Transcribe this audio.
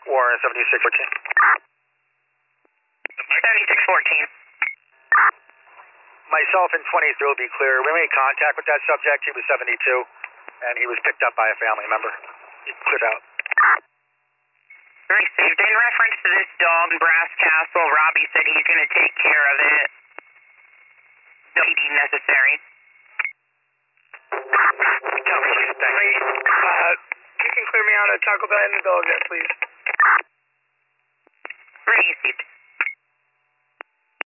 Warren 7614. 7614. Myself and 23 will be clear. We made contact with that subject. He was 72, and he was picked up by a family member. He cleared out. Received. In reference to this dog in Brass Castle, Robbie said he's going to take care of it. No PD necessary. You can clear me out at Taco Bell and the dog, yes, please. Received.